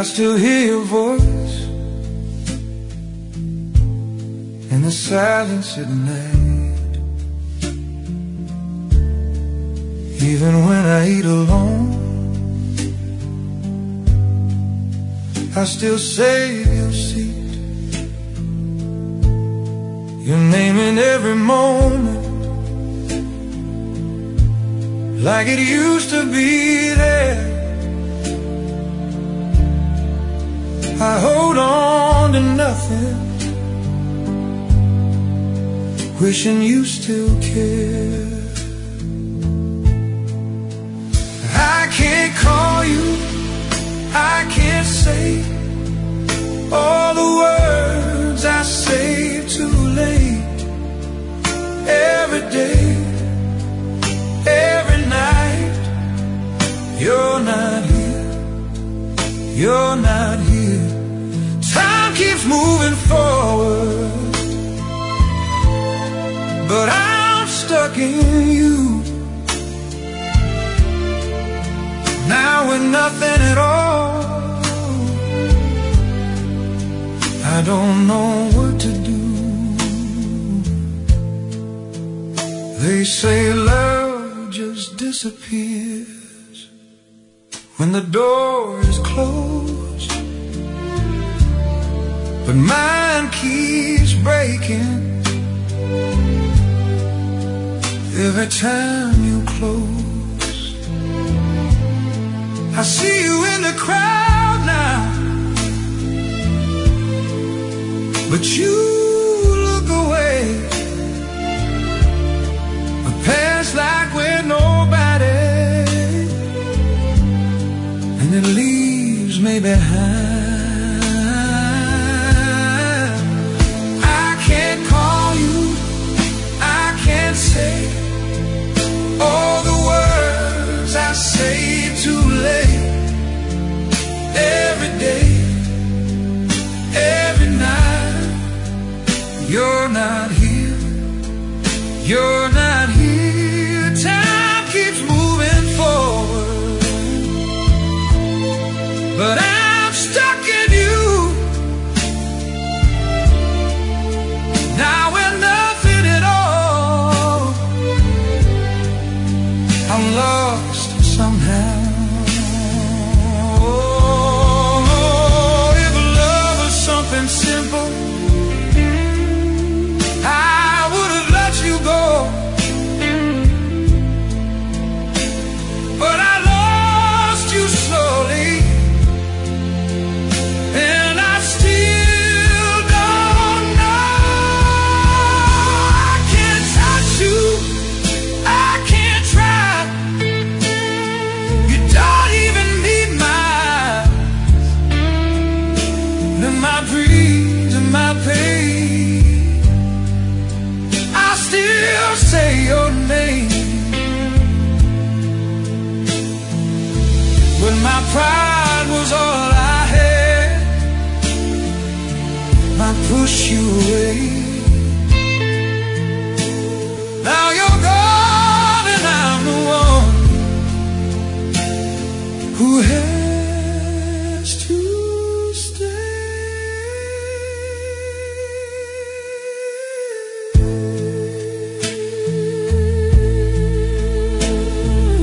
I still hear your voice in the silence at night. Even when I eat alone, I still save your seat, your name in every moment, like it used to be there. I hold on to nothing, wishing you still care. I can't call you, I can't say all the words I say too late. Every day, every night, you're not here, you're not here. Time keeps moving forward, but I'm stuck in you. Now with nothing at all, I don't know what to do. They say love just disappears when the door is closed, but mine keeps breaking every time you close. I see you in the crowd now, but you look away. A past like we're nobody, and it leaves me behind. I can't call you, I can't say all the words I say too late. Every day, every night, you're not here, you're not here. Time keeps moving forward, but I'm stuck in you. Now we're nothing at all, I'm lost somehow. Oh, if love was something simple, I would have let you go. But I lost you slowly, and I still don't know. I can't touch you, I can't try. You don't even need my eyes, and my dreams and my pain. I still say your name, when my pride was all I had, I pushed you away. Now you're gone and I'm the one who has to stay.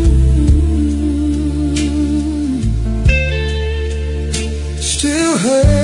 Still hurt.